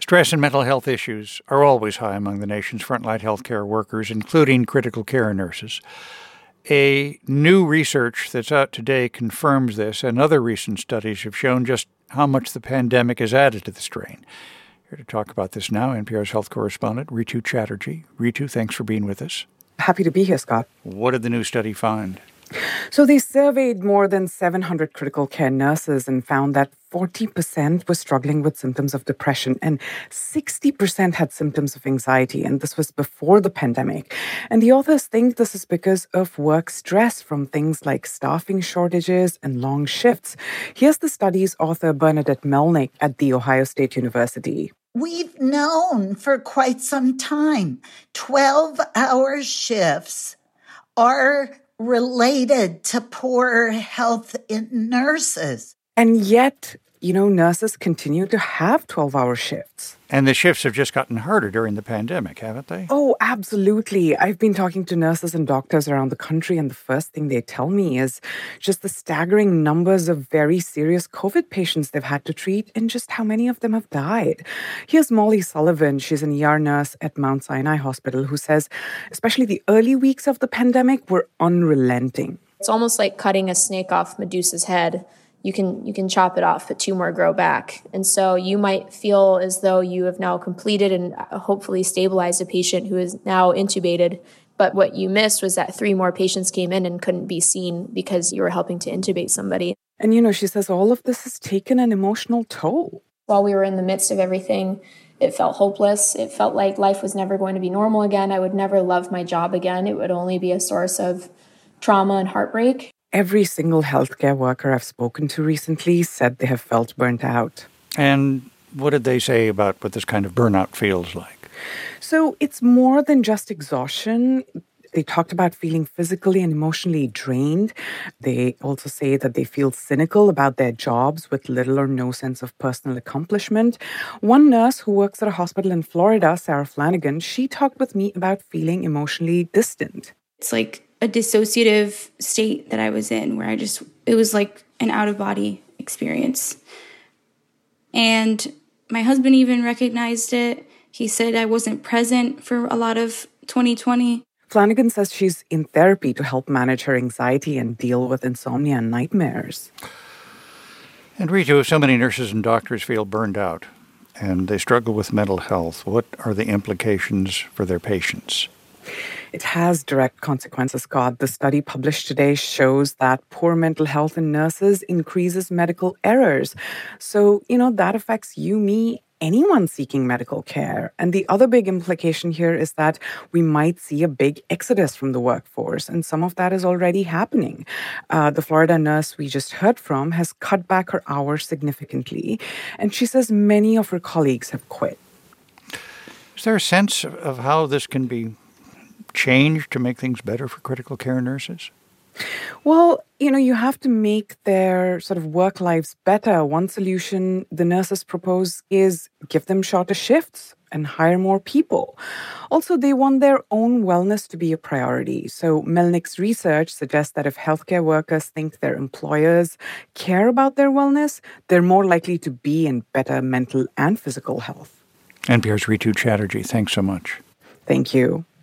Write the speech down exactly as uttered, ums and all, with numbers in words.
Stress and mental health issues are always high among the nation's frontline healthcare workers, including critical care nurses. A new research that's out today confirms this, and other recent studies have shown just how much the pandemic has added to the strain. Here to talk about this now, N P R's health correspondent, Ritu Chatterjee. Ritu, thanks for being with us. Happy to be here, Scott. What did the new study find? So they surveyed more than seven hundred critical care nurses and found that forty percent were struggling with symptoms of depression and sixty percent had symptoms of anxiety. And this was before the pandemic. And the authors think this is because of work stress from things like staffing shortages and long shifts. Here's the study's author, Bernadette Melnick at The Ohio State University. We've known for quite some time twelve-hour shifts are related to poor health in nurses. And yet, you know, nurses continue to have twelve-hour shifts. And the shifts have just gotten harder during the pandemic, haven't they? Oh, absolutely. I've been talking to nurses and doctors around the country, and the first thing they tell me is just the staggering numbers of very serious COVID patients they've had to treat and just how many of them have died. Here's Molly Sullivan. She's an E R nurse at Mount Sinai Hospital who says especially the early weeks of the pandemic were unrelenting. It's almost like cutting a snake off Medusa's head. You can you can chop it off, but two more grow back. And so you might feel as though you have now completed and hopefully stabilized a patient who is now intubated. But what you missed was that three more patients came in and couldn't be seen because you were helping to intubate somebody. And, you know, she says all of this has taken an emotional toll. While we were in the midst of everything, it felt hopeless. It felt like life was never going to be normal again. I would never love my job again. It would only be a source of trauma and heartbreak. Every single healthcare worker I've spoken to recently said they have felt burnt out. And what did they say about what this kind of burnout feels like? So it's more than just exhaustion. They talked about feeling physically and emotionally drained. They also say that they feel cynical about their jobs with little or no sense of personal accomplishment. One nurse who works at a hospital in Florida, Sarah Flanagan, she talked with me about feeling emotionally distant. It's like a dissociative state that I was in where I just, it was like an out-of-body experience. And my husband even recognized it. He said I wasn't present for a lot of twenty twenty. Flanagan says she's in therapy to help manage her anxiety and deal with insomnia and nightmares. And Ritu, if so many nurses and doctors feel burned out and they struggle with mental health, what are the implications for their patients? It has direct consequences, Scott. The study published today shows that poor mental health in nurses increases medical errors. So, you know, that affects you, me, anyone seeking medical care. And the other big implication here is that we might see a big exodus from the workforce, and some of that is already happening. Uh, the Florida nurse we just heard from has cut back her hours significantly, and she says many of her colleagues have quit. Is there a sense of how this can be changed to make things better for critical care nurses? Well, you know, you have to make their sort of work lives better. One solution the nurses propose is give them shorter shifts and hire more people. Also, they want their own wellness to be a priority. So Melnick's research suggests that if healthcare workers think their employers care about their wellness, they're more likely to be in better mental and physical health. N P R's Ritu Chatterjee, thanks so much. Thank you.